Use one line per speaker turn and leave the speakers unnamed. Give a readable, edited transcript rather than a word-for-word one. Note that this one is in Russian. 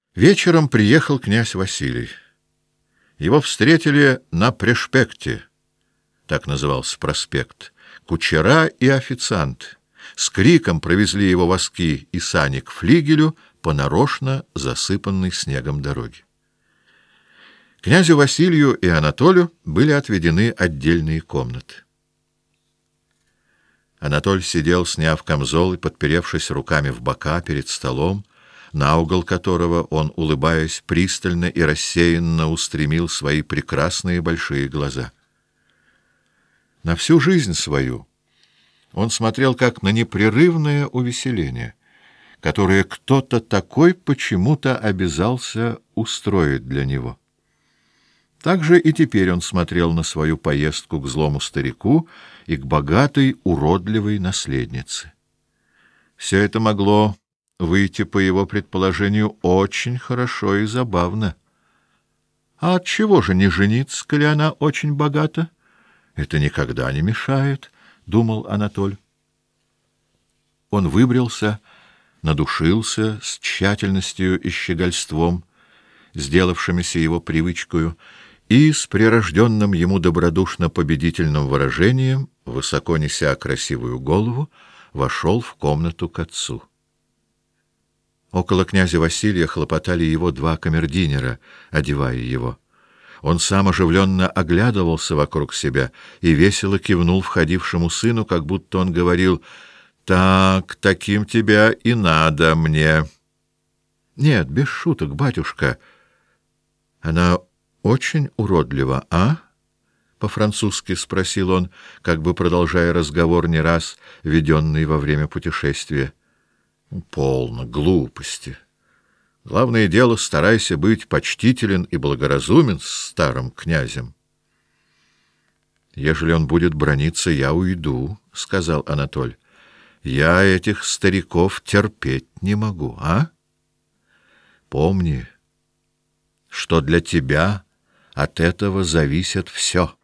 Вечером приехал князь Василий. Его встретили на Прешпекте, так назывался проспект, кучера и официанты. С криком провезли его воски и сани к флигелю по нарочно засыпанной снегом дороге. Князю Василию и Анатолию были отведены отдельные комнаты. Анатоль сидел, сняв камзол и подперевшись руками в бока перед столом, на угол которого он, улыбаясь, пристально и рассеянно устремил свои прекрасные большие глаза. На всю жизнь свою он смотрел как на непрерывное увеселение, которое кто-то такой почему-то обязался устроить для него. Так же и теперь он смотрел на свою поездку к злому старику и к богатой, уродливой наследнице. Все это могло выйти, по его предположению, очень хорошо и забавно. А отчего же не жениться, коли она очень богата? Это никогда не мешает, — думал Анатоль. Он выбрился, надушился с тщательностью и щегольством, сделавшимися его привычкою, и с прирожденным ему добродушно-победительным выражением, высоко неся красивую голову, вошел в комнату к отцу. Около князя Василия хлопотали его два камердинера, одевая его. Он сам оживленно оглядывался вокруг себя и весело кивнул входившему сыну, как будто он говорил: «Так, таким тебя и надо мне». «Нет, без шуток, батюшка. Она очень уродлива, а?» — по-французски спросил он, как бы продолжая разговор, не раз веденный во время путешествия. «Полно глупости. Главное дело, старайся быть почтителен и благоразумен с старым князем». «Ежели он будет браниться, я уйду», — сказал Анатоль. «Я этих стариков терпеть не могу, а? Помни, что для тебя от этого зависит все».